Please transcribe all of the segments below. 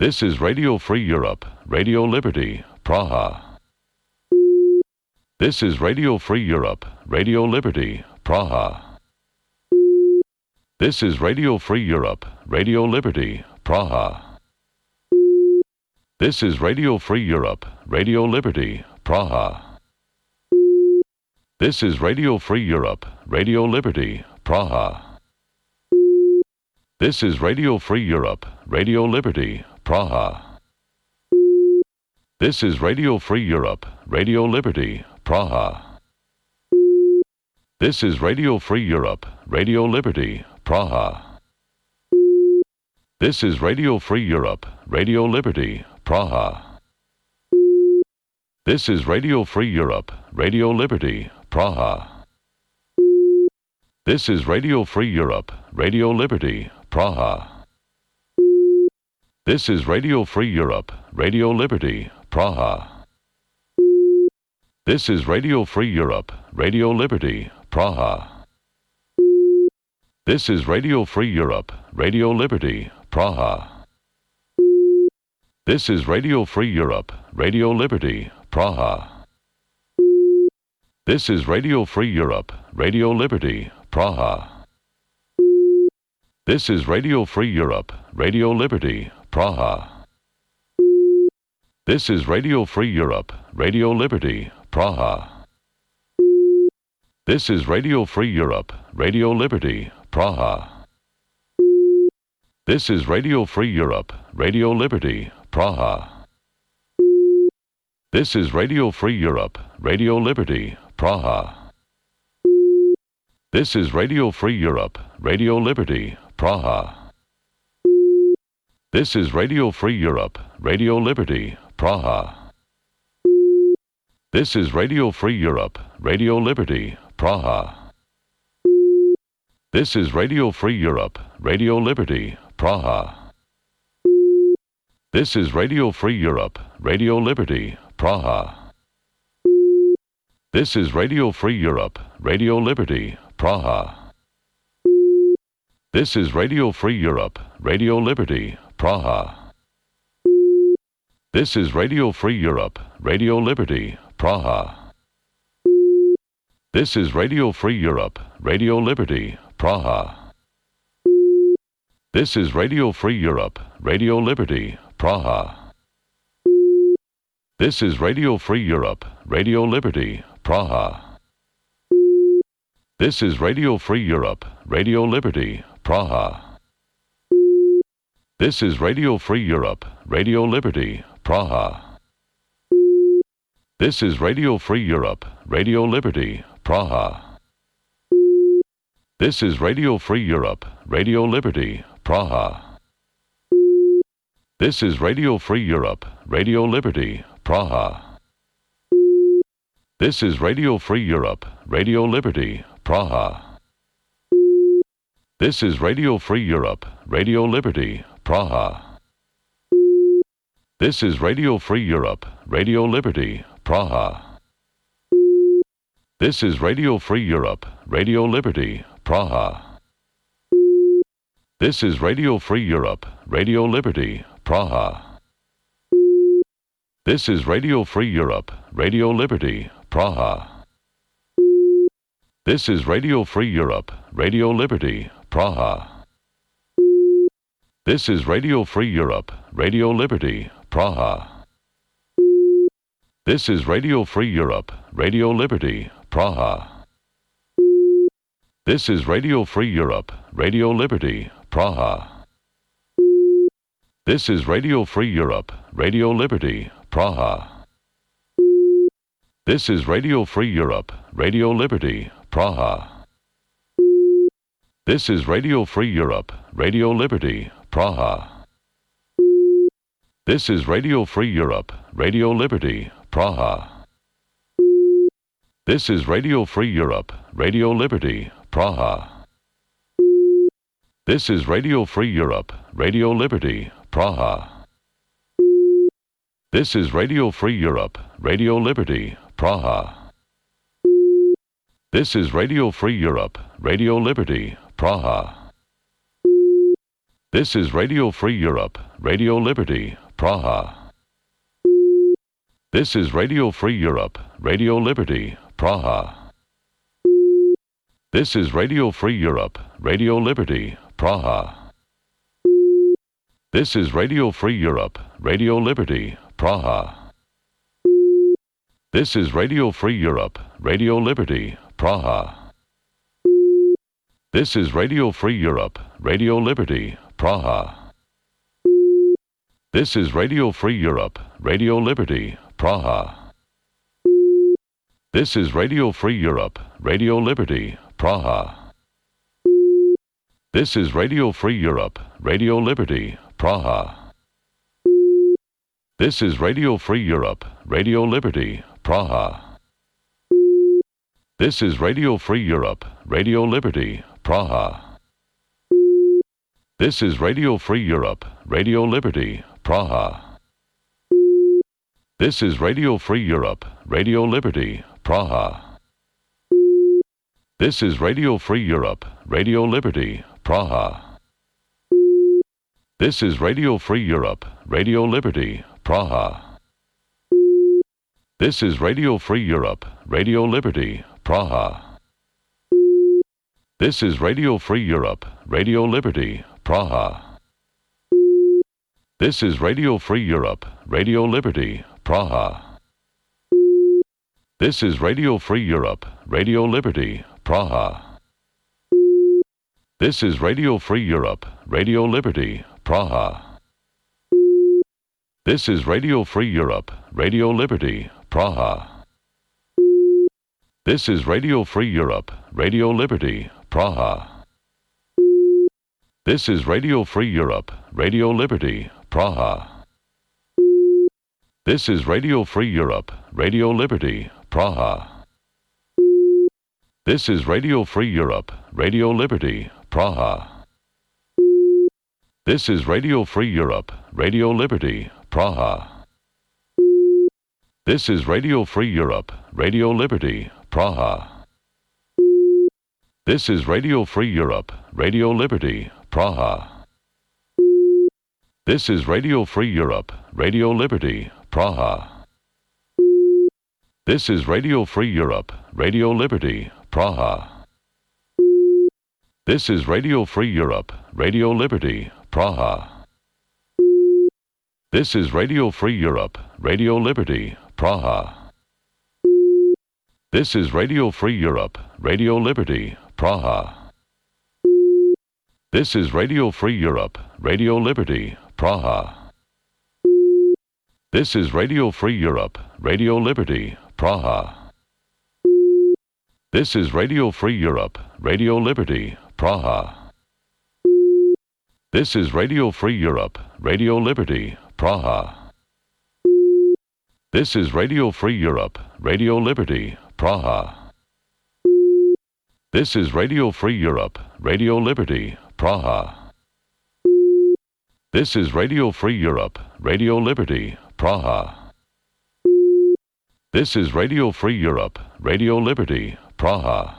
This is Radio Free Europe, Radio Liberty, Praha. This is Radio Free Europe, Radio Liberty, Praha. This is Radio Free Europe, Radio Liberty, Praha. This is Radio Free Europe, Radio Liberty, Praha. This is Radio Free Europe, Radio Liberty, Praha. This is Radio Free Europe, Radio Liberty, Praha. This is Radio Free Europe, Radio Liberty, Praha. This is Radio Free Europe, Radio Liberty, Praha. This is Radio Free Europe, Radio Liberty, Praha. This is Radio Free Europe, Radio Liberty, Praha. This is Radio Free Europe, Radio Liberty, Praha. This is Radio Free Europe, Radio Liberty, Praha. This is Radio Free Europe, Radio Liberty, Praha. This is Radio Free Europe, Radio Liberty, Praha. This is Radio Free Europe, Radio Liberty, Praha. This is Radio Free Europe, Radio Liberty, Praha. This is Radio Free Europe, Radio Liberty, Praha. This is Radio Free Europe, Radio Liberty, Praha. This is Radio Free Europe, Radio Liberty, Praha. This is Radio Free Europe, Radio Liberty, Praha. This is Radio Free Europe, Radio Liberty, Praha. This is Radio Free Europe, Radio Liberty, Praha. This is Radio Free Europe, Radio Liberty, Praha. This is Radio Free Europe, Radio Liberty, Praha. This is Radio Free Europe, Radio Liberty, Praha. This is Radio Free Europe, Radio Liberty, Praha. This is Radio Free Europe, Radio Liberty, Praha. This is Radio Free Europe, Radio Liberty, Praha. This is Radio Free Europe, Radio Liberty, Praha. This is Radio Free Europe, Radio Liberty, Praha. This is Radio Free Europe, Radio Liberty, Praha. This is Radio Free Europe, Radio Liberty, Praha. This is Radio Free Europe, Radio Liberty, Praha. This is Radio Free Europe, Radio Liberty, Praha. This is Radio Free Europe, Radio Liberty, Praha. This is Radio Free Europe, Radio Liberty, Praha. This is Radio Free Europe, Radio Liberty, Praha. This is Radio Free Europe, Radio Liberty, Praha. This is Radio Free Europe, Radio Liberty, Praha. This is Radio Free Europe, Radio Liberty, Praha. This is Radio Free Europe, Radio Liberty, Praha. This is Radio Free Europe, Radio Liberty, Praha. This is Radio Free Europe, Radio Liberty, Praha. This is Radio Free Europe, Radio Liberty, Praha. This is Radio Free Europe, Radio Liberty, Praha. This is Radio Free Europe, Radio Liberty, Praha. This is Radio Free Europe, Radio Liberty, Praha. This is Radio Free Europe, Radio Liberty, Praha. This is Radio Free Europe, Radio Liberty, Praha. This is Radio Free Europe, Radio Liberty, Praha. This is Radio Free Europe, Radio Liberty, Praha. This is Radio Free Europe, Radio Liberty, Praha. This is Radio Free Europe, Radio Liberty, Praha. This is Radio Free Europe, Radio Liberty, Praha. This is Radio Free Europe, Radio Liberty, Praha. This is Radio Free Europe, Radio Liberty, Praha. This is Radio Free Europe, Radio Liberty, Praha. This is Radio Free Europe, Radio Liberty, Praha. This is Radio Free Europe, Radio Liberty, Praha. This is Radio Free Europe, Radio Liberty, Praha. This is Radio Free Europe, Radio Liberty, Praha. This is Radio Free Europe, Radio Liberty, Praha. This is Radio Free Europe, Radio Liberty, Praha. This is Radio Free Europe, Radio Liberty, Praha. This is Radio Free Europe, Radio Liberty, Praha. This is Radio Free Europe, Radio Liberty, Praha. This is Radio Free Europe, Radio Liberty, Praha. This is Radio Free Europe, Radio Liberty, Praha. This is Radio Free Europe, Radio Liberty, Praha. This is Radio Free Europe, Radio Liberty, Praha. This is Radio Free Europe, Radio Liberty, Praha. This is Radio Free Europe, Radio Liberty, Praha. This is Radio Free Europe, Radio Liberty, Praha. This is Radio Free Europe, Radio Liberty, Praha. This is Radio Free Europe, Radio Liberty, Praha. This is Radio Free Europe, Radio Liberty, Praha. This is Radio Free Europe, Radio Liberty, Praha. This is Radio Free Europe, Radio Liberty, Praha. This is Radio Free Europe, Radio Liberty, Praha. This is Radio Free Europe, Radio Liberty, Praha. This is Radio Free Europe, Radio Liberty, Praha. This is Radio Free Europe, Radio Liberty, Praha. This is Radio Free Europe, Radio Liberty, Praha. This is Radio Free Europe, Radio Liberty, Praha. This is Radio Free Europe, Radio Liberty, Praha. This is Radio Free Europe, Radio Liberty, Praha. This is Radio Free Europe, Radio Liberty, Praha. This is Radio Free Europe, Radio Liberty, Praha. This is Radio Free Europe, Radio Liberty, Praha. This is Radio Free Europe, Radio Liberty, Praha. This is Radio Free Europe, Radio Liberty, Praha. This is Radio Free Europe, Radio Liberty, Praha. This is Radio Free Europe, Radio Liberty, Praha. This is Radio Free Europe, Radio Liberty, Praha. This is Radio Free Europe, Radio Liberty, Praha. This is Radio Free Europe, Radio Liberty, Praha.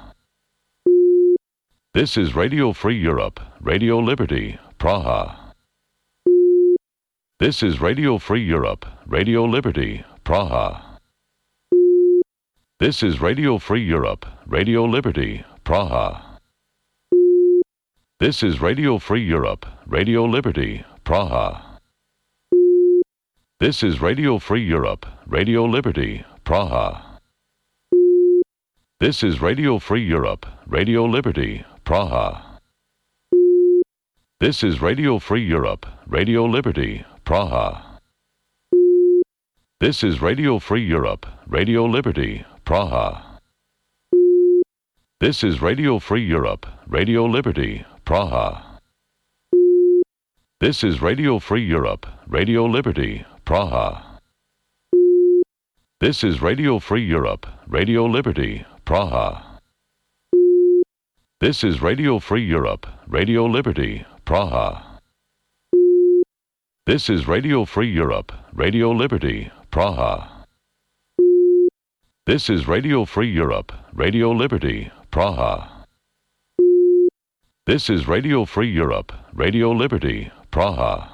This is Radio Free Europe, Radio Liberty, Praha. This is Radio Free Europe, Radio Liberty, Praha. This is Radio Free Europe, Radio Liberty, Praha. This is Radio Free Europe, Radio Liberty, Praha. This is Radio Free Europe, Radio Liberty, Praha. This is Radio Free Europe, Radio Liberty, Praha. This is Radio Free Europe, Radio Liberty, Praha. This is Radio Free Europe, Radio Liberty, Praha. This is Radio Free Europe, Radio Liberty, Praha. This is Radio Free Europe, Radio Liberty, Praha. This is Radio Free Europe, Radio Liberty, Praha. This is Radio Free Europe, Radio Liberty, Praha. This is Radio Free Europe, Radio Liberty, Praha. This is Radio Free Europe, Radio Liberty, Praha. This is Radio Free Europe, Radio Liberty, Praha.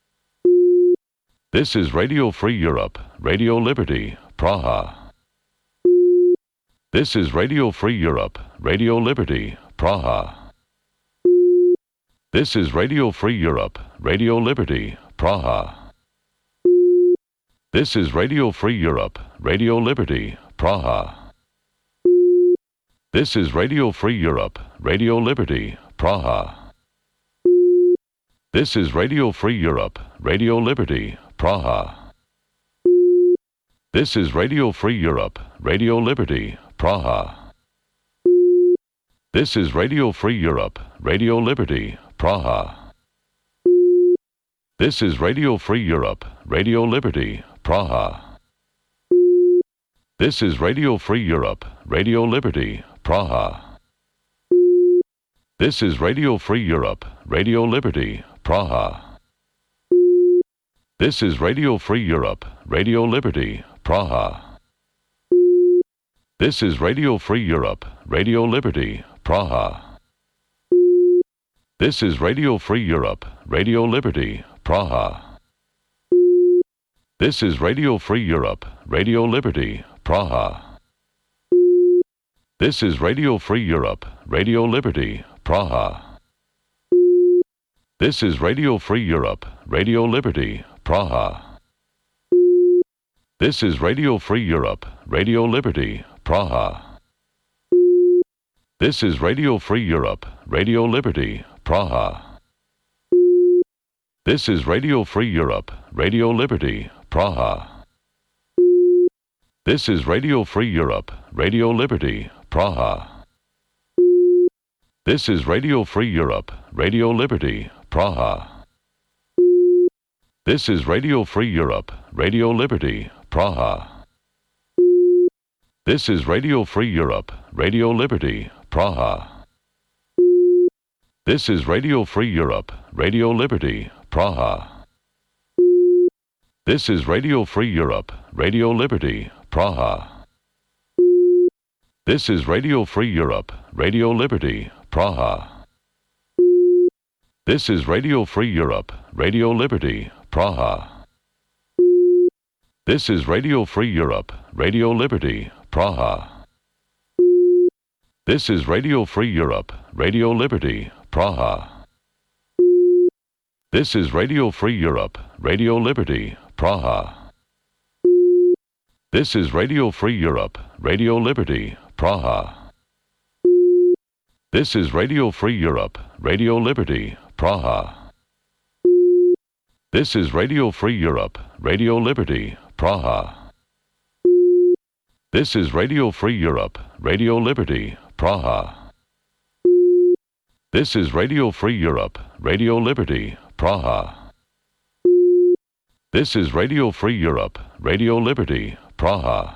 This is Radio Free Europe, Radio Liberty, Praha. This is Radio Free Europe, Radio Liberty, Praha. This is Radio Free Europe, Radio Liberty, Praha. This is Radio Free Europe, Radio Liberty, Praha. This is Radio Free Europe, Radio Liberty, Praha. This is Radio Free Europe, Radio Liberty, Praha. This is Radio Free Europe, Radio Liberty, Praha. This is Radio Free Europe, Radio Liberty, Praha. This is Radio Free Europe, Radio Liberty, Praha. This is Radio Free Europe, Radio Liberty, Praha. This is Radio Free Europe, Radio Liberty, Praha. This is Radio Free Europe, Radio Liberty, Praha. This is Radio Free Europe, Radio Liberty, Praha. This is Radio Free Europe, Radio Liberty, Praha. This is Radio Free Europe, Radio Liberty, Praha. This is Radio Free Europe, Radio Liberty, Praha. This is Radio Free Europe, Radio Liberty, Praha. This is Radio Free Europe, Radio Liberty, Praha. This is Radio Free Europe, Radio Liberty, Praha. This is Radio Free Europe, Radio Liberty, Praha. This is Radio Free Europe, Radio Liberty, Praha. This is Radio Free Europe, Radio Liberty, Praha. This is Radio Free Europe, Radio Liberty, Praha. This is Radio Free Europe, Radio Liberty, Praha. This is Radio Free Europe, Radio Liberty, Praha. This is Radio Free Europe, Radio Liberty, Praha. This is Radio Free Europe, Radio Liberty, Praha. This is Radio Free Europe, Radio Liberty, Praha. This is Radio Free Europe, Radio Liberty, Praha. This is Radio Free Europe, Radio Liberty, Praha. This is Radio Free Europe, Radio Liberty, Praha. This is Radio Free Europe, Radio Liberty, Praha. This is Radio Free Europe, Radio Liberty, Praha. This is Radio Free Europe, Radio Liberty, Praha. This is Radio Free Europe, Radio Liberty, Praha. This is Radio Free Europe, Radio Liberty, Praha. This is Radio Free Europe, Radio Liberty, Praha.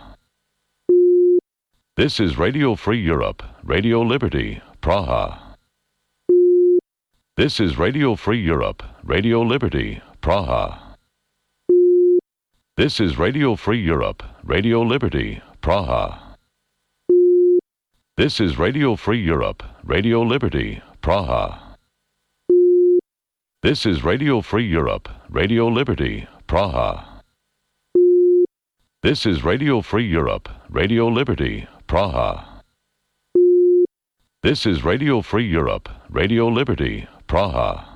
This is Radio Free Europe, Radio Liberty, Praha. This is Radio Free Europe, Radio Liberty, Praha. This is Radio Free Europe, Radio Liberty, Praha. This is Radio Free Europe, Radio Liberty, Praha. This is Radio Free Europe, Radio Liberty, Praha. This is Radio Free Europe, Radio Liberty, Praha. This is Radio Free Europe, Radio Liberty, Praha.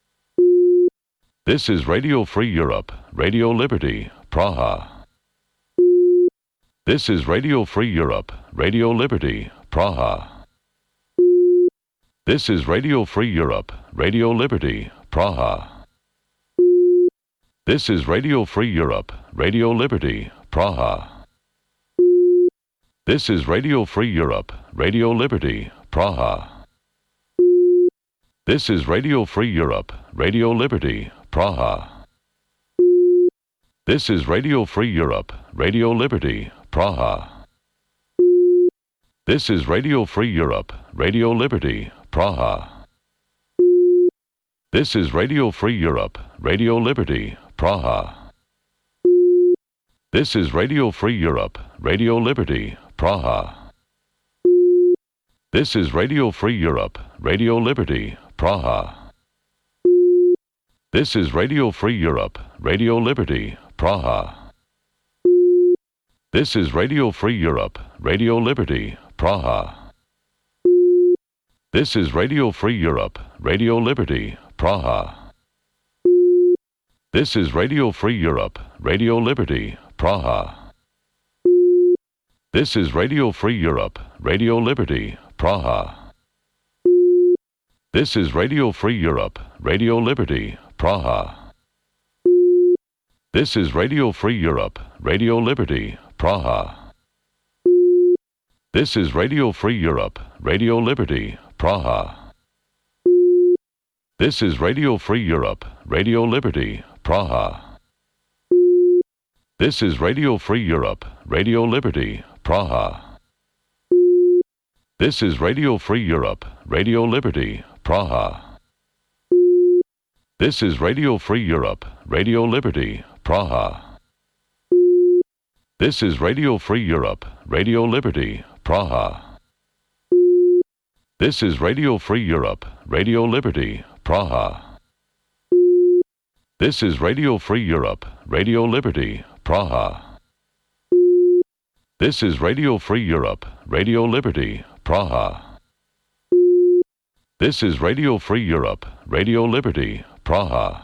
This is Radio Free Europe, Radio Liberty, Praha. This is Radio Free Europe, Radio Liberty, Praha. This is Radio Free Europe, Radio Liberty, Praha. This is Radio Free Europe, Radio Liberty, Praha. This is Radio Free Europe, Radio Liberty, Praha. This is Radio Free Europe, Radio Liberty, Praha. This is Radio Free Europe, Radio Liberty, Praha. This is Radio Free Europe, Radio Liberty, Praha. This is Radio Free Europe, Radio Liberty, Praha. This is Radio Free Europe, Radio Liberty, Praha. This is Radio Free Europe, Radio Liberty, Praha. This is Radio Free Europe, Radio Liberty, Praha. This is Radio Free Europe, Radio Liberty, Praha. This is Radio Free Europe, Radio Liberty, Praha. This is Radio Free Europe, Radio Liberty, Praha. This is Radio Free Europe, Radio Liberty, Praha. This is Radio Free Europe, Radio Liberty, Praha. This is Radio Free Europe, Radio Liberty, Praha. This is Radio Free Europe, Radio Liberty, Praha. This is Radio Free Europe, Radio Liberty, Praha. This is Radio Free Europe, Radio Liberty, Praha. This is Radio Free Europe, Radio Liberty, Praha. This is Radio Free Europe, Radio Liberty, Praha. This is Radio Free Europe, Radio Liberty, Praha. This is Radio Free Europe, Radio Liberty, Praha. This is Radio Free Europe, Radio Liberty, Praha. This is Radio Free Europe, Radio Liberty, Praha. This is Radio Free Europe, Radio Liberty, Praha.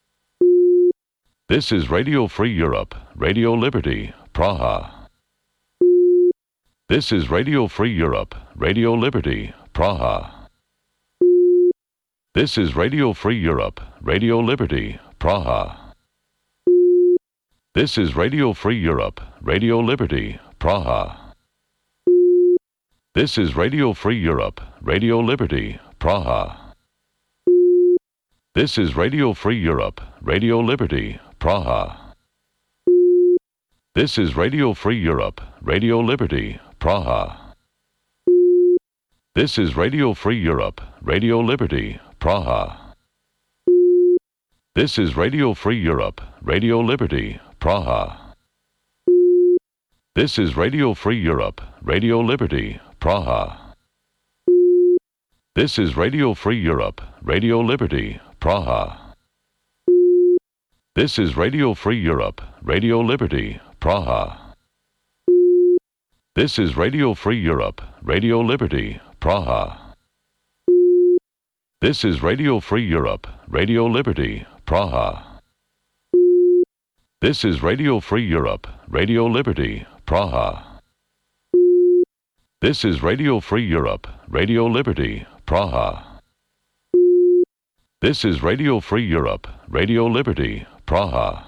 This is Radio Free Europe, Radio Liberty, Praha. This is Radio Free Europe, Radio Liberty, Praha. This is Radio Free Europe, Radio Liberty, Praha. This is Radio Free Europe, Radio Liberty, Praha. This is Radio Free Europe, Radio Liberty, Praha. This is Radio Free Europe, Radio Liberty, Praha. This is Radio Free Europe, Radio Liberty, Praha. This is Radio Free Europe, Radio Liberty, Praha. This is Radio Free Europe, Radio Liberty, Praha. This is Radio Free Europe, Radio Liberty, Praha. This is Radio Free Europe, Radio Liberty, Praha. This is Radio Free Europe, Radio Liberty, Praha. This is Radio Free Europe, Radio Liberty, Praha. This is Radio Free Europe, Radio Liberty, Praha. This is Radio Free Europe, Radio Liberty, Praha. This is Radio Free Europe, Radio Liberty, Praha. This is Radio Free Europe, Radio Liberty, Praha.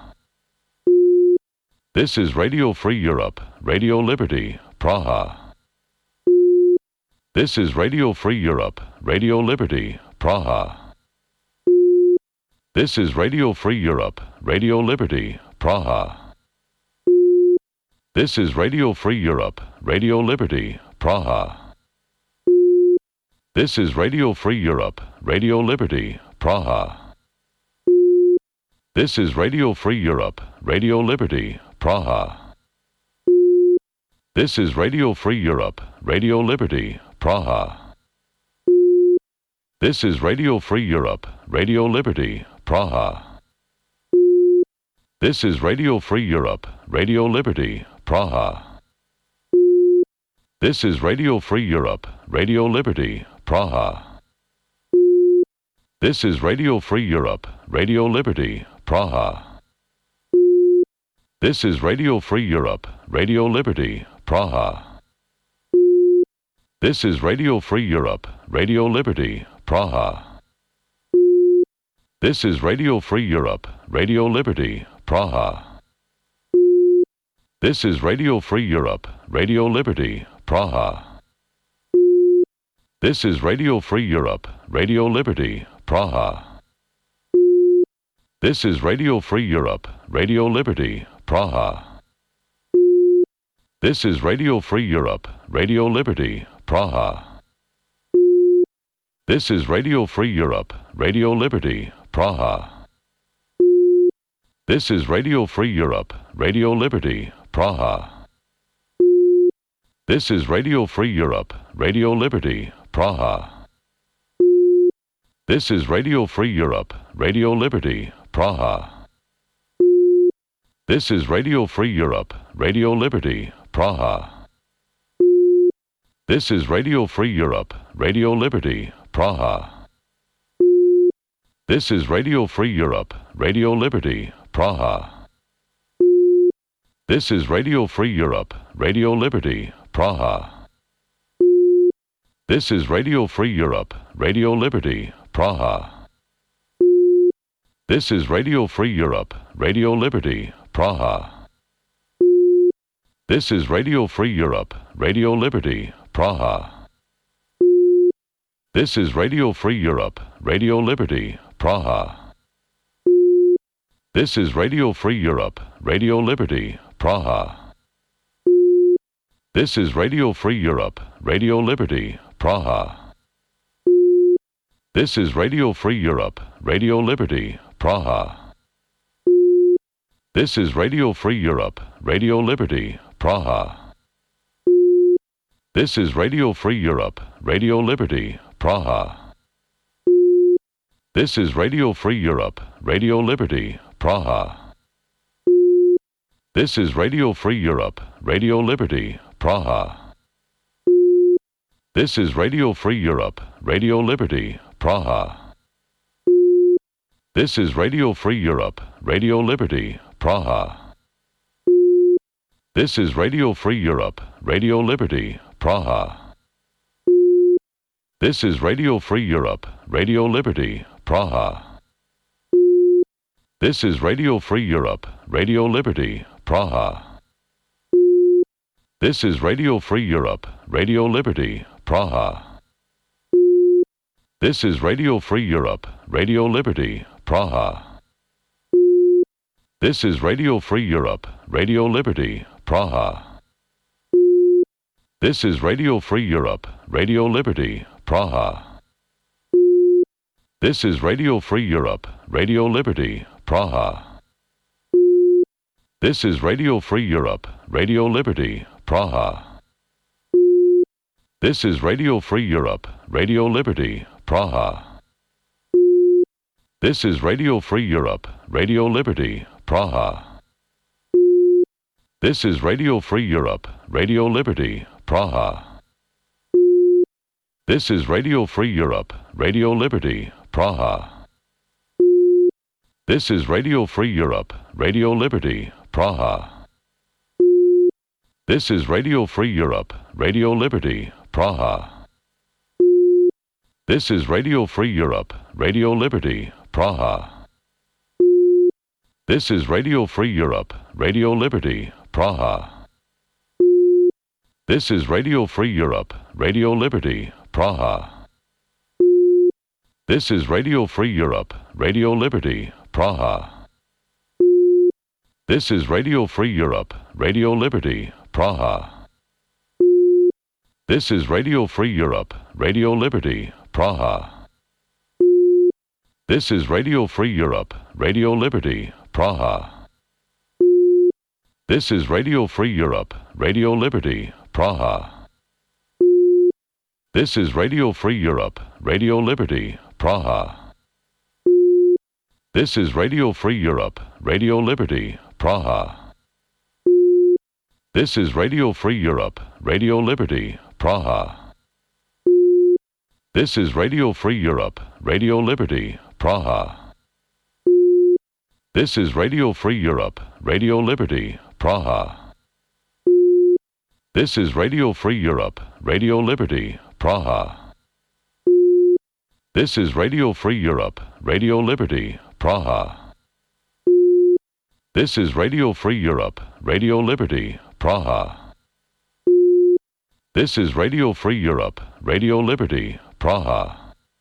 This is Radio Free Europe, Radio Liberty, Praha. This is Radio Free Europe, Radio Liberty, Praha. This is Radio Free Europe, Radio Liberty, Praha. This is Radio Free Europe, Radio Liberty, Praha. This is Radio Free Europe, Radio Liberty, Praha. This is Radio Free Europe, Radio Liberty, Praha. This is Radio Free Europe, Radio Liberty, Praha. This is Radio Free Europe, Radio Liberty, Praha. This is Radio Free Europe, Radio Liberty, Praha. This is Radio Free Europe, Radio Liberty, Praha. This is Radio Free Europe, Radio Liberty, Praha. This is Radio Free Europe, Radio Liberty, Praha. This is Radio Free Europe, Radio Liberty, Praha. This is Radio Free Europe, Radio Liberty, Praha. This is Radio Free Europe, Radio Liberty, Praha. This is Radio Free Europe, Radio Liberty, Praha. This is Radio Free Europe, Radio Liberty, Praha. This is Radio Free Europe, Radio Liberty, Praha. This is Radio Free Europe, Radio Liberty, Praha. This is Radio Free Europe, Radio Liberty, Praha. This is Radio Free Europe, Radio Liberty, Praha. This is Radio Free Europe, Radio Liberty, Praha. This is Radio Free Europe, Radio Liberty, Praha. This is Radio Free Europe, Radio Liberty, Praha. This is Radio Free Europe, Radio Liberty, Praha. This is Radio Free Europe, Radio Liberty, Praha. This is Radio Free Europe, Radio Liberty, Praha. This is Radio Free Europe, Radio Liberty, Praha. This is Radio Free Europe, Radio Liberty, Praha. This is Radio Free Europe, Radio Liberty, Praha. This is Radio Free Europe, Radio Liberty, Praha. This is Radio Free Europe, Radio Liberty, Praha. This is Radio Free Europe, Radio Liberty, Praha. This is Radio Free Europe, Radio Liberty, Praha. This is Radio Free Europe, Radio Liberty, Praha. This is Radio Free Europe, Radio Liberty, Praha. This is Radio Free Europe, Radio Liberty, Praha. This is Radio Free Europe, Radio Liberty, Praha. This is Radio Free Europe, Radio Liberty, Praha. This is Radio Free Europe, Radio Liberty, Praha. This is Radio Free Europe, Radio Liberty, Praha. This is Radio Free Europe, Radio Liberty, Praha. This is Radio Free Europe, Radio Liberty, Praha. This is Radio Free Europe, Radio Liberty, Praha. This is Radio Free Europe, Radio Liberty, Praha. This is Radio Free Europe, Radio Liberty, Praha. This is Radio Free Europe, Radio Liberty, Praha. This is Radio Free Europe, Radio Liberty, Praha. This is Radio Free Europe, Radio Liberty, Praha. This is Radio Free Europe, Radio Liberty, Praha. This is Radio Free Europe, Radio Liberty, Praha. This is Radio Free Europe, Radio Liberty, Praha. This is Radio Free Europe, Radio Liberty, Praha. This is Radio Free Europe, Radio Liberty, Praha. This is Radio Free Europe, Radio Liberty, Praha. This is Radio Free Europe, Radio Liberty, Praha. This is Radio Free Europe, Radio Liberty, Praha. This is Radio Free Europe, Radio Liberty, Praha. This is Radio Free Europe, Radio Liberty, Praha. This is Radio Free Europe, Radio Liberty, Praha. This is Radio Free Europe, Radio Liberty, Praha. This is Radio Free Europe, Radio Liberty, Praha. This is Radio Free Europe, Radio Liberty, Praha. This is Radio Free Europe, Radio Liberty, Praha. This is Radio Free Europe, Radio Liberty, Praha. This is Radio Free Europe, Radio Liberty, Praha. This is Radio Free Europe, Radio Liberty, Praha. This is Radio Free Europe, Radio Liberty, Praha. This is Radio Free Europe, Radio Liberty, Praha. This is Radio Free Europe, Radio Liberty, Praha. This is Radio Free Europe, Radio Liberty, Praha.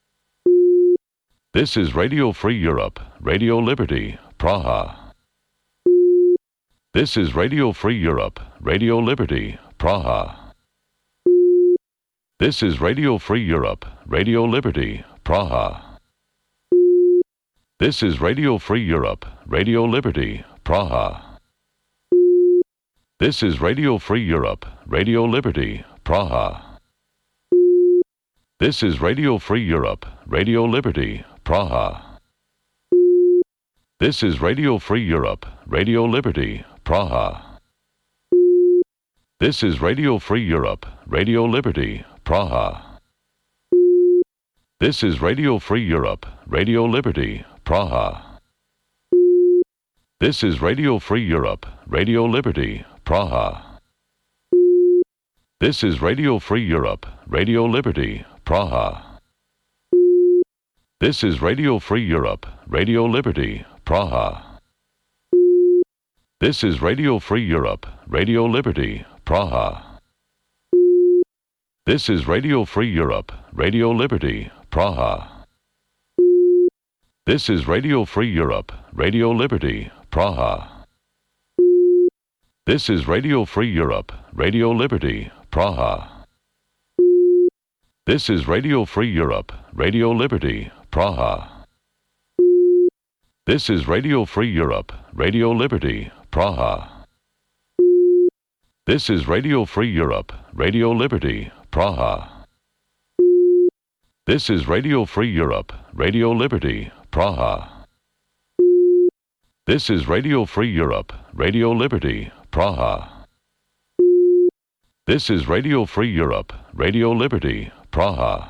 This is Radio Free Europe, Radio Liberty, Praha. This is Radio Free Europe, Radio Liberty, Praha. This is Radio Free Europe, Radio Liberty, Praha. This is Radio Free Europe, Radio Liberty, Praha. This is Radio Free Europe, Radio Liberty, Praha. This is Radio Free Europe, Radio Liberty, Praha. This is Radio Free Europe, Radio Liberty, Praha. This is Radio Free Europe, Radio Liberty, Praha. This is Radio Free Europe, Radio Liberty, Praha. This is Radio Free Europe, Radio Liberty, Praha. This is Radio Free Europe, Radio Liberty, Praha. This is Radio Free Europe, Radio Liberty, Praha. This is Radio Free Europe, Radio Liberty, Praha. This is Radio Free Europe, Radio Liberty, Praha. This is Radio Free Europe, Radio Liberty, Praha. This is Radio Free Europe, Radio Liberty, Praha. This is Radio Free Europe, Radio Liberty, Praha. This is Radio Free Europe, Radio Liberty, Praha. This is Radio Free Europe, Radio Liberty, Praha. This is Radio Free Europe, Radio Liberty, Praha. This is Radio Free Europe, Radio Liberty, Praha. This is Radio Free Europe, Radio Liberty, Praha.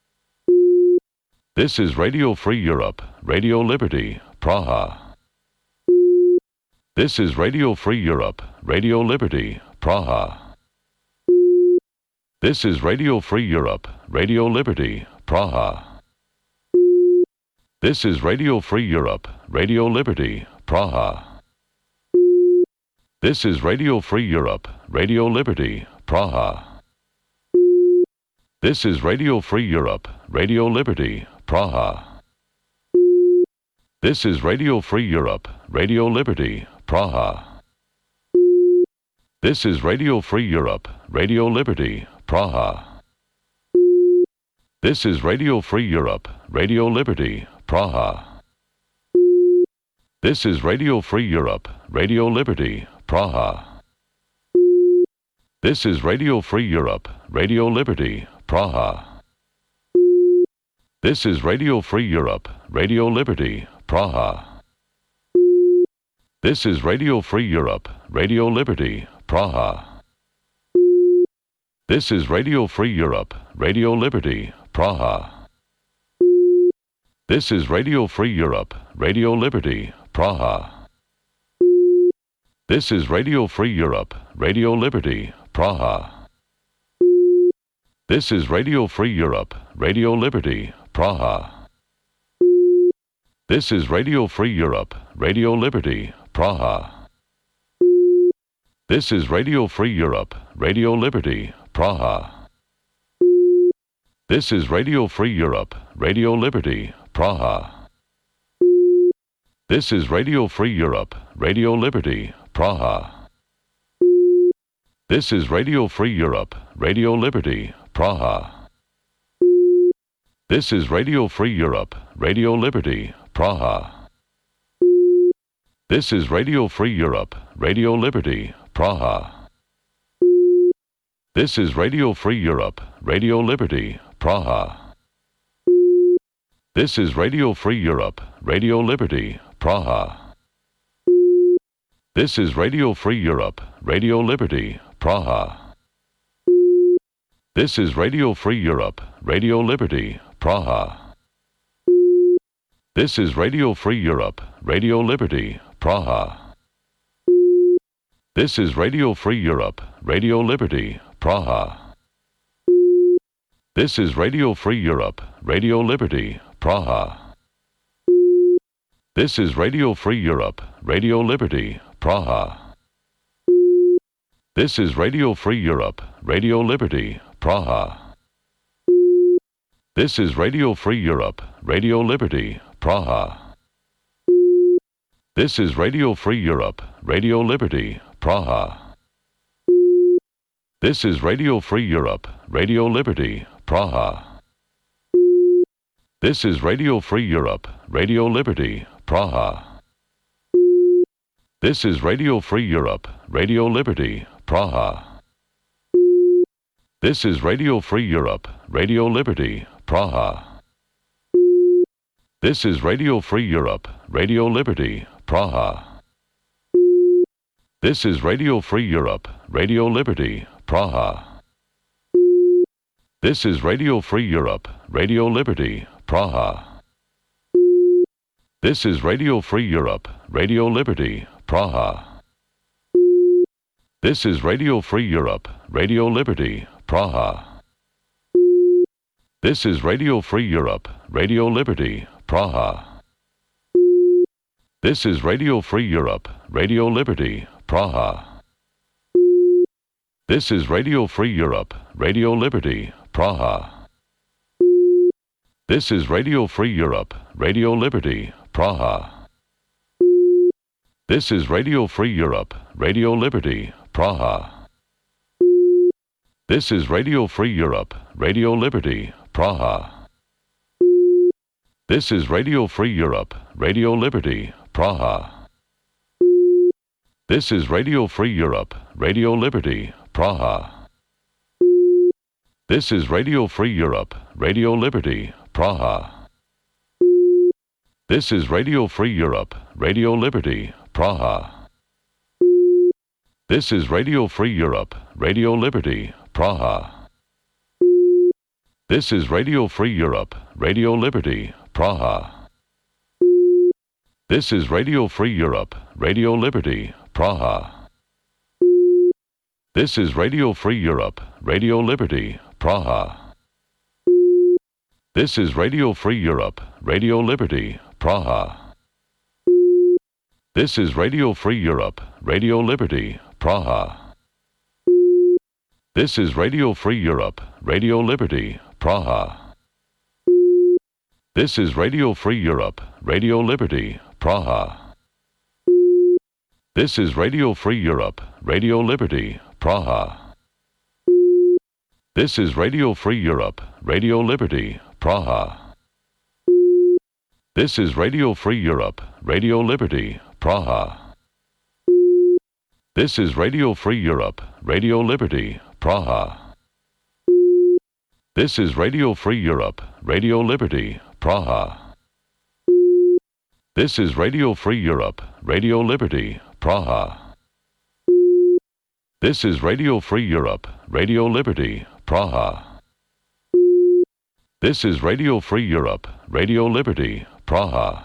This is Radio Free Europe, Radio Liberty, Praha. This is Radio Free Europe, Radio Liberty, Praha. This is Radio Free Europe, Radio Liberty, Praha. This is Radio Free Europe, Radio Liberty, Praha. This is Radio Free Europe, Radio Liberty, Praha. This is Radio Free Europe, Radio Liberty, Praha. This is Radio Free Europe, Radio Liberty, Praha. This is Radio Free Europe, Radio Liberty, Praha. This is Radio Free Europe, Radio Liberty, Praha. This is Radio Free Europe, Radio Liberty, Praha. This is Radio Free Europe, Radio Liberty, Praha. This is Radio Free Europe, Radio Liberty, Praha. This is Radio Free Europe, Radio Liberty, Praha. This is Radio Free Europe, Radio Liberty, Praha. This is Radio Free Europe, Radio Liberty, Praha. This is Radio Free Europe, Radio Liberty, Praha. This is Radio Free Europe, Radio Liberty, Praha. This is Radio Free Europe, Radio Liberty, Praha. This is Radio Free Europe, Radio Liberty, Praha. This is Radio Free Europe, Radio Liberty, Praha. This is Radio Free Europe, Radio Liberty, Praha. This is Radio Free Europe, Radio Liberty, Praha. This is Radio Free Europe, Radio Liberty, Praha. This is Radio Free Europe, Radio Liberty, Praha. This is Radio Free Europe, Radio Liberty, Praha. This is Radio Free Europe, Radio Liberty, Praha. This is Radio Free Europe, Radio Liberty, Praha. This is Radio Free Europe, Radio Liberty, Praha. This is Radio Free Europe, Radio Liberty, Praha. This is Radio Free Europe, Radio Liberty, Praha. This is Radio Free Europe, Radio Liberty, Praha. This is Radio Free Europe, Radio Liberty, Praha. This is Radio Free Europe, Radio Liberty, Praha. This is Radio Free Europe, Radio Liberty, Praha. This is Radio Free Europe, Radio Liberty, Praha. This is Radio Free Europe, Radio Liberty, Praha. This is Radio Free Europe, Radio Liberty, Praha. This is Radio Free Europe, Radio Liberty, Praha. This is Radio Free Europe, Radio Liberty, Praha. This is Radio Free Europe, Radio Liberty, Praha. This is Radio Free Europe, Radio Liberty, Praha. This is Radio Free Europe, Radio Liberty, Praha. This is Radio Free Europe, Radio Liberty, Praha. This is Radio Free Europe, Radio Liberty, Praha. This is Radio Free Europe, Radio Liberty, Praha. This is Radio Free Europe, Radio Liberty, Praha. This is Radio Free Europe, Radio Liberty, Praha. This is Radio Free Europe, Radio Liberty, Praha. This is Radio Free Europe, Radio Liberty, Praha. This is Radio Free Europe, Radio Liberty, Praha. This is Radio Free Europe, Radio Liberty, Praha. This is Radio Free Europe, Radio Liberty, Praha. This is Radio Free Europe, Radio Liberty, Praha. This is Radio Free Europe, Radio Liberty, Praha. This is Radio Free Europe, Radio Liberty, Praha. This is Radio Free Europe, Radio Liberty, Praha. This is Radio Free Europe, Radio Liberty, Praha. This is Radio Free Europe, Radio Liberty, Praha. This is Radio Free Europe, Radio Liberty, Praha. This is Radio Free Europe, Radio Liberty, Praha. This is Radio Free Europe, Radio Liberty, Praha. This is Radio Free Europe, Radio Liberty, Praha. This is Radio Free Europe, Radio Liberty, Praha. This is Radio Free Europe, Radio Liberty, Praha. This is Radio Free Europe, Radio Liberty, Praha. This is Radio Free Europe, Radio Liberty, Praha. This is Radio Free Europe, Radio Liberty, Praha. This is Radio Free Europe, Radio Liberty, Praha. This is Radio Free Europe, Radio Liberty, Praha. This is Radio Free Europe, Radio Liberty, Praha.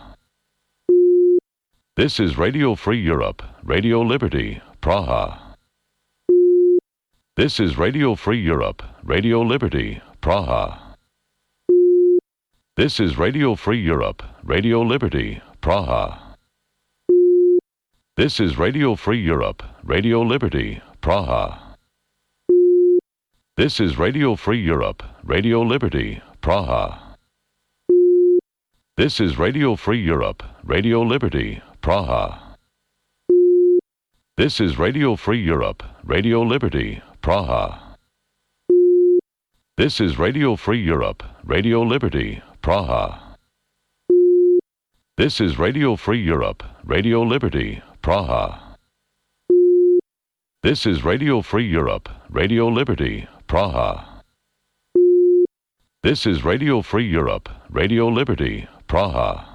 This is Radio Free Europe, Radio Liberty, Praha. This is Radio Free Europe, Radio Liberty, Praha. This is Radio Free Europe, Radio Liberty, Praha. This is Radio Free Europe, Radio Liberty, Praha. This is Radio Free Europe, Radio Liberty, Praha. This is Radio Free Europe, Radio Liberty, Praha. This is Radio Free Europe, Radio Liberty, Praha. This is Radio Free Europe, Radio Liberty, Praha. This is Radio Free Europe, Radio Liberty, Praha. This is Radio Free Europe, Radio Liberty, Praha. This is Radio Free Europe, Radio Liberty, Praha.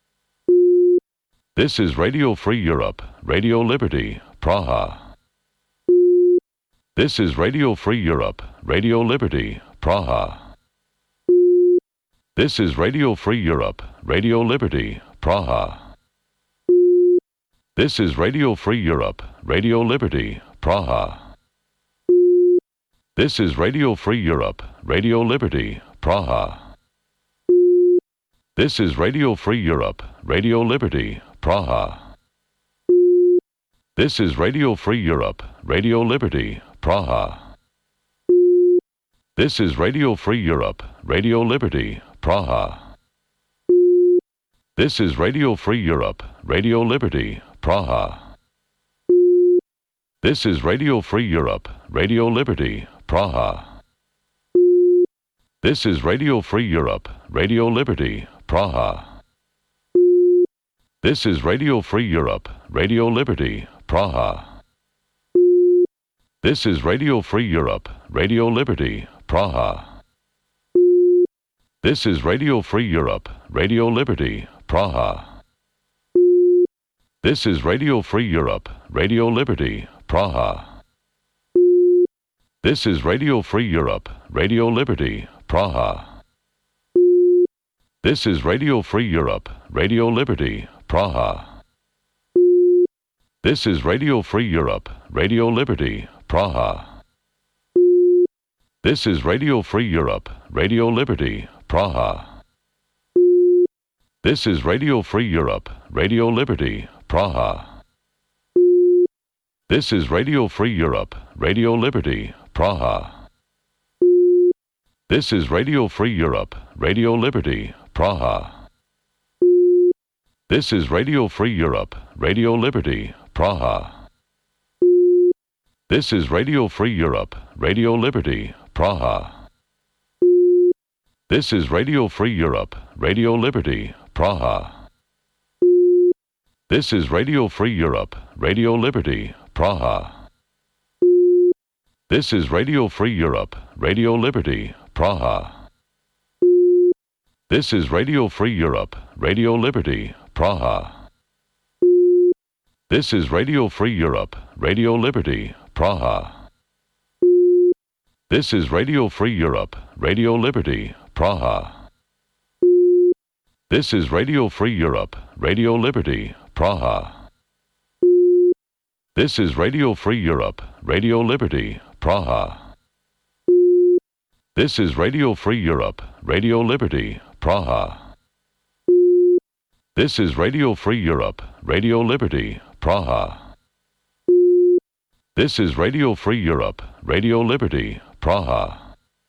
This is Radio Free Europe, Radio Liberty, Praha. This is Radio Free Europe, Radio Liberty, Praha. This is Radio Free Europe, Radio Liberty, Praha. This is Radio Free Europe, Radio Liberty, Praha. This is Radio Free Europe, Radio Liberty, Praha. This is Radio Free Europe, Radio Liberty, Praha. This is Radio Free Europe, Radio Liberty, Praha. This is Radio Free Europe, Radio Liberty, Praha. This is Radio Free Europe, Radio Liberty, Praha. This is Radio Free Europe, Radio Liberty, Praha. This is Radio Free Europe, Radio Liberty, Praha. This is Radio Free Europe, Radio Liberty, Praha. This is Radio Free Europe, Radio Liberty, Praha. This is Radio Free Europe, Radio Liberty, Praha. This is Radio Free Europe, Radio Liberty, Praha. This is Radio Free Europe, Radio Liberty, Praha. This is Radio Free Europe, Radio Liberty, Praha. This is Radio Free Europe, Radio Liberty, Praha. This is Radio Free Europe, Radio Liberty, Praha. This is Radio Free Europe, Radio Liberty, Praha. This is Radio Free Europe, Radio Liberty, Praha. This is Radio Free Europe, Radio Liberty, Praha. This is Radio Free Europe, Radio Liberty, Praha. This is Radio Free Europe, Radio Liberty, Praha. This is Radio Free Europe, Radio Liberty, Praha. This is Radio Free Europe, Radio Liberty, Praha. This is Radio Free Europe, Radio Liberty, Praha. This is Radio Free Europe, Radio Liberty, Praha. This is Radio Free Europe, Radio Liberty, Praha. This is Radio Free Europe, Radio Liberty, Praha. This is Radio Free Europe, Radio Liberty, Praha. This is Radio Free Europe, Radio Liberty, Praha. This is Radio Free Europe, Radio Liberty, Praha. This is Radio Free Europe, Radio Liberty, Praha. This is Radio Free Europe, Radio Liberty, Praha.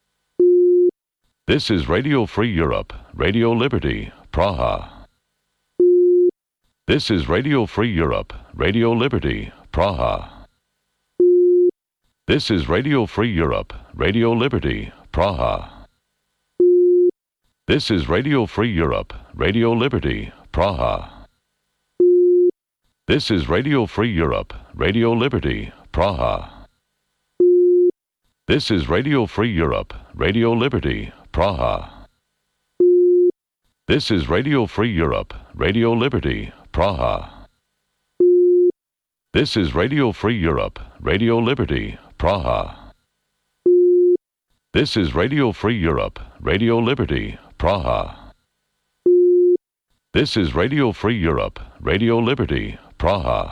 This is Radio Free Europe, Radio Liberty, Praha. This is Radio Free Europe, Radio Liberty, Praha. This is Radio Free Europe, Radio Liberty, Praha. This is Radio Free Europe, Radio Liberty, Praha. This is Radio Free Europe, Radio Liberty, Praha. This is Radio Free Europe, Radio Liberty, Praha. This is Radio Free Europe, Radio Liberty, Praha. This is Radio Free Europe, Radio Liberty, Praha. This is Radio Free Europe, Radio Liberty, Praha. This is Radio Free Europe, Radio Liberty, Praha.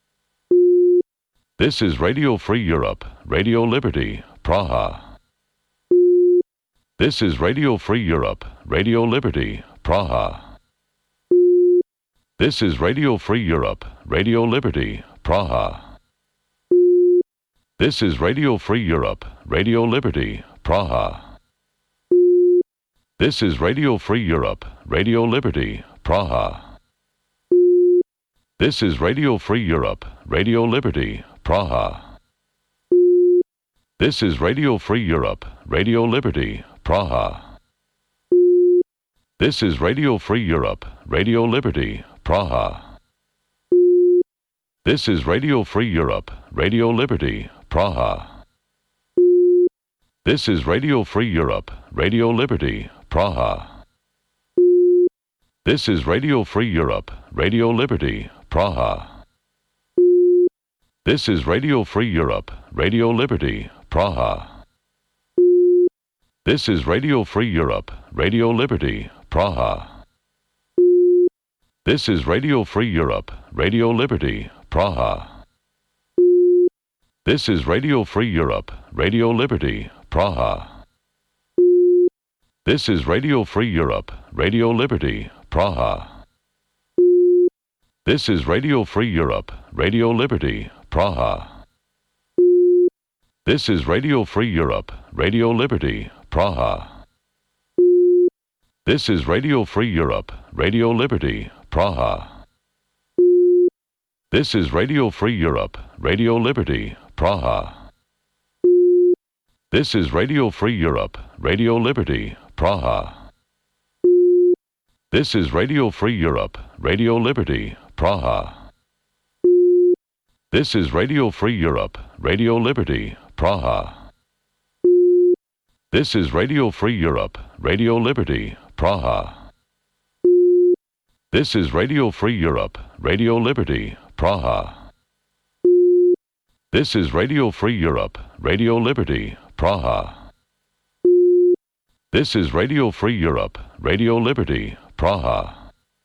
This is Radio Free Europe, Radio Liberty, Praha. This is Radio Free Europe, Radio Liberty, Praha. This is Radio Free Europe, Radio Liberty, Praha. This is Radio Free Europe, Radio Liberty, Praha. This is Radio Free Europe, Radio Liberty, Praha. This is Radio Free Europe, Radio Liberty, Praha. This is Radio Free Europe, Radio Liberty, Praha. This is Radio Free Europe, Radio Liberty, Praha. This is Radio Free Europe, Radio Liberty, Praha. This is Radio Free Europe, Radio Liberty, Praha. This is Radio Free Europe, Radio Liberty, Praha. This is Radio Free Europe, Radio Liberty, Praha. This is Radio Free Europe, Radio Liberty, Praha. This is Radio Free Europe, Radio Liberty, Praha. This is Radio Free Europe, Radio Liberty, Praha. This is Radio Free Europe, Radio Liberty, Praha. This is Radio Free Europe, Radio Liberty, Praha. This is Radio Free Europe, Radio Liberty, Praha. This is Radio Free Europe, Radio Liberty, Praha. This is Radio Free Europe, Radio Liberty, Praha. This is Radio Free Europe, Radio Liberty, Praha. This is Radio Free Europe, Radio Liberty, Praha. This is Radio Free Europe, Radio Liberty, Praha. This is Radio Free Europe, Radio Liberty, Praha. This is Radio Free Europe, Radio Liberty, Praha. This is Radio Free Europe, Radio Liberty, Praha. This is Radio Free Europe, Radio Liberty, Praha.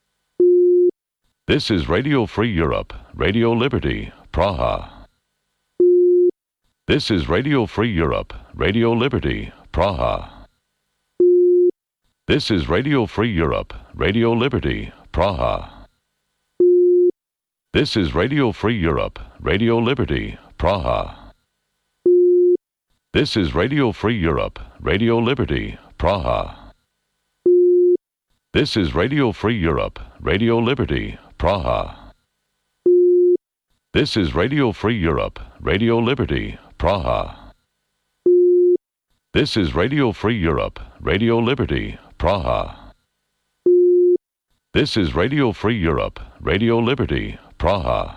This is Radio Free Europe, Radio Liberty, Praha. This is Radio Free Europe, Radio Liberty, Praha. This is Radio Free Europe, Radio Liberty, Praha. This is Radio Free Europe, Radio Liberty, Praha. This is Radio Free Europe, Radio Liberty, Praha. This is Radio Free Europe, Radio Liberty, Praha. This is Radio Free Europe, Radio Liberty, Praha. This is Radio Free Europe, Radio Liberty, Praha. This is Radio Free Europe, Radio Liberty, Praha.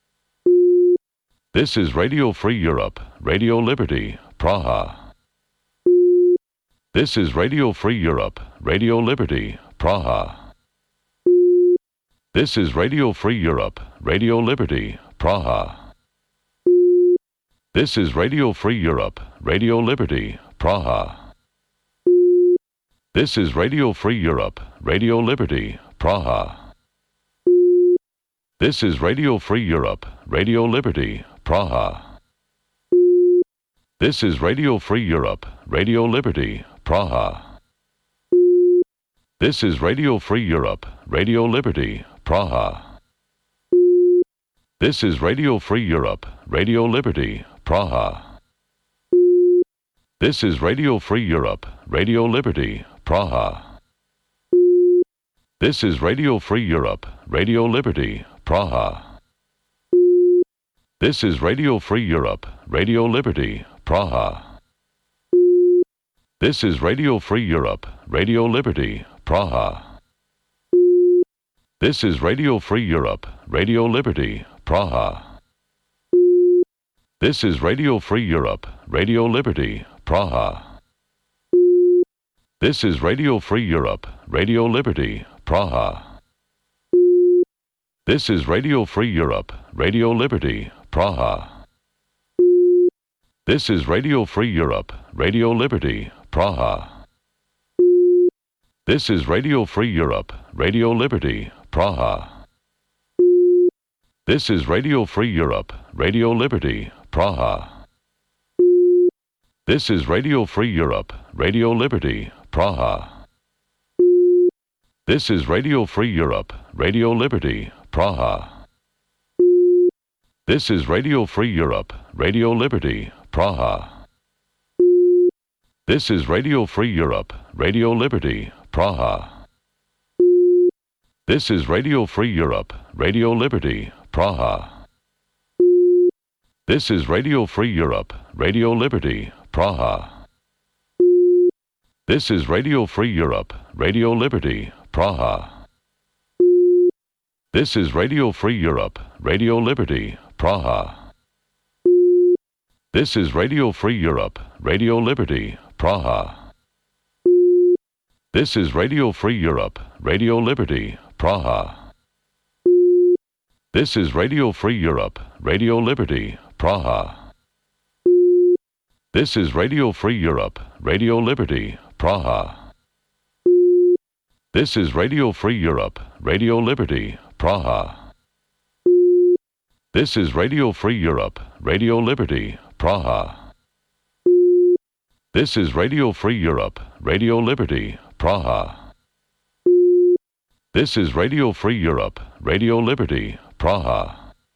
This is Radio Free Europe, Radio Liberty, Praha. This is Radio Free Europe, Radio Liberty, Praha. This is Radio Free Europe, Radio Liberty, Praha. This is Radio Free Europe, Radio Liberty, Praha. This is Radio Free Europe, Radio Liberty, Praha. This is Radio Free Europe, Radio Liberty, Praha. This is Radio Free Europe, Radio Liberty, Praha. This is Radio Free Europe, Radio Liberty, Praha. This is Radio Free Europe, Radio Liberty, Praha. This is Radio Free Europe, Radio Liberty, Praha. This is Radio Free Europe, Radio Liberty, Praha. This is Radio Free Europe, Radio Liberty, Praha. This is Radio Free Europe, Radio Liberty, Praha. This is Radio Free Europe, Radio Liberty, Praha. This is Radio Free Europe, Radio Liberty, Praha. This is Radio Free Europe, Radio Liberty, Praha. This is Radio Free Europe, Radio Liberty, Praha. This is Radio Free Europe, Radio Liberty, Praha. This is Radio Free Europe, Radio Liberty, Praha. This is Radio Free Europe, Radio Liberty, Praha. This is Radio Free Europe, Radio Liberty, Praha. This is Radio Free Europe, Radio Liberty, Praha. This is Radio Free Europe, Radio Liberty, Praha. This is Radio Free Europe, Radio Liberty, Praha. This is Radio Free Europe, Radio Liberty, Praha. This is Radio Free Europe, Radio Liberty, Praha. This is Radio Free Europe, Radio Liberty, Praha. This is Radio Free Europe, Radio Liberty, Praha. This is Radio Free Europe, Radio Liberty, Praha. This is Radio Free Europe, Radio Liberty, Praha. This is Radio Free Europe, Radio Liberty, Praha. This is Radio Free Europe, Radio Liberty, Praha. This is Radio Free Europe, Radio Liberty, Praha. This is Radio Free Europe, Radio Liberty, Praha. This is Radio Free Europe, Radio Liberty, Praha. This is Radio Free Europe, Radio Liberty, Praha.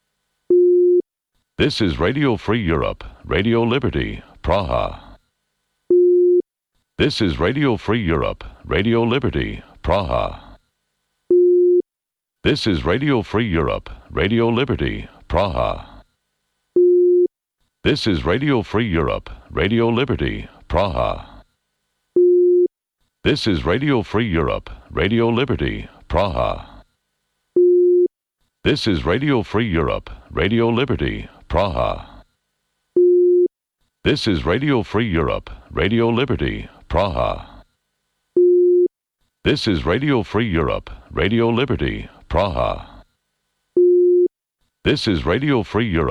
This is Radio Free Europe, Radio Liberty, Praha. This is Radio Free Europe, Radio Liberty, Praha. This is Radio Free Europe, Radio Liberty, Praha. This is Radio Free Europe, Radio Liberty, Praha. This is Radio Free Europe, Radio Liberty, Praha. This is Radio Free Europe, Radio Liberty, Praha. This is Radio Free Europe, Radio Liberty, Praha. This is Radio Free Europe, Radio Liberty, Praha. This is Radio Free Europe.